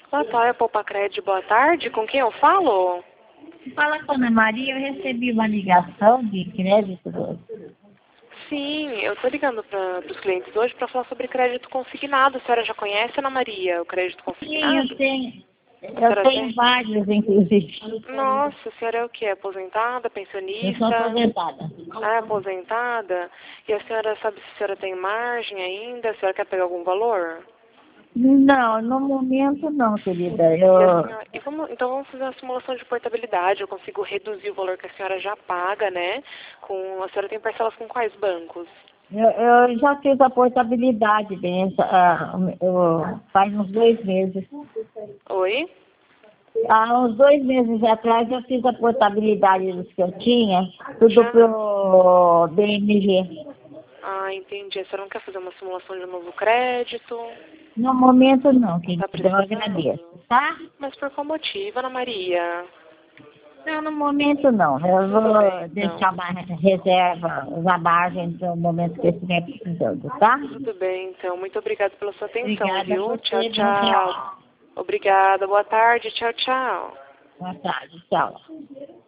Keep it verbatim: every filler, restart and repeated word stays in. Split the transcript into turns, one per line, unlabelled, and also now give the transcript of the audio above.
Latóia Poupa Crédito, boa tarde. Com quem eu falo?
Fala com a Ana Maria, eu recebi uma ligação de crédito.
Sim, eu estou ligando para os clientes hoje para falar sobre crédito consignado. A senhora já conhece, Ana Maria, o crédito
Sim,
consignado?
eu tenho.
A
Eu
senhora
tenho
tem?
vários, inclusive.
Nossa, a senhora é o quê? Aposentada,
Eu sou
pensionista?
aposentada.
Ah, é aposentada? E a senhora sabe se a senhora tem margem ainda? A senhora quer pegar algum valor?
Não, no momento não, querida.
E a
Eu,
senhora, e vamos, então vamos fazer uma simulação de portabilidade. Eu consigo reduzir o valor que a senhora já paga, né? Com, a senhora tem parcelas com quais bancos?
eu, eu já fiz a portabilidade, bem, ah, eu- faz uns dois meses.
Oi?
Há uns dois meses atrás eu fiz a portabilidade dos que eu tinha, tudo
Já?
pro B M G.
Ah, entendi. A senhora não quer fazer uma simulação de um novo crédito?
No momento não,
Tá
querida, eu agradeço,
precisando?
tá?
Mas por qual motivo, Ana Maria?
Não, no momento não. Eu
Tudo
vou
bem, então.
deixar uma reserva, uma margem para o momento que eu estiver precisando, tá?
Tudo bem, então. Muito obrigada pela sua atenção,
Obrigada a
viu? Tchau,
você, bom
tchau.
dia.
Obrigada. Boa tarde. Tchau, tchau.
Boa tarde, tchau.